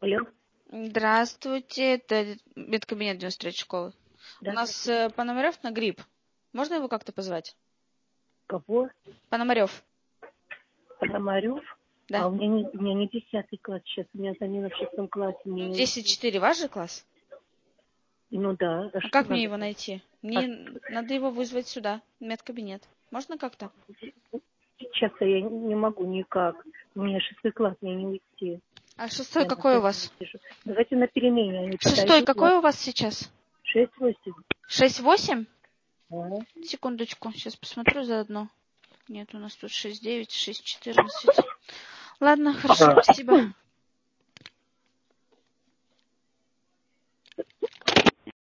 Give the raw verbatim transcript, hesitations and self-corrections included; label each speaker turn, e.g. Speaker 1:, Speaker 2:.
Speaker 1: Алло.
Speaker 2: Здравствуйте, это медкабинет девяносто третьей школы.
Speaker 1: Да,
Speaker 2: У нас э, Пономарев на грипп. Можно его как-то позвать?
Speaker 1: Кого?
Speaker 2: Пономарев.
Speaker 1: Пономарев?
Speaker 2: Да.
Speaker 1: А у меня не, у меня не десятый класс сейчас, у меня замена в шестом классе. Мне...
Speaker 2: десять четыре, ваш же класс?
Speaker 1: Ну да. А,
Speaker 2: А
Speaker 1: что
Speaker 2: как мне
Speaker 1: надо?
Speaker 2: его найти? Мне
Speaker 1: А...
Speaker 2: надо его вызвать сюда, в медкабинет. Можно как-то?
Speaker 1: Сейчас я не могу никак. У меня шестой класс, мне не уйти.
Speaker 2: А шестой
Speaker 1: Я на
Speaker 2: какой у
Speaker 1: замене
Speaker 2: вас?
Speaker 1: сижу. Давайте на перемене, они
Speaker 2: Шестой
Speaker 1: подойдут.
Speaker 2: какой у вас сейчас?
Speaker 1: Шесть-восемь.
Speaker 2: Шесть восемь?
Speaker 1: Ага.
Speaker 2: Секундочку, сейчас посмотрю заодно. Нет, у нас тут шесть девять, шесть четырнадцать. Ладно, хорошо, спасибо.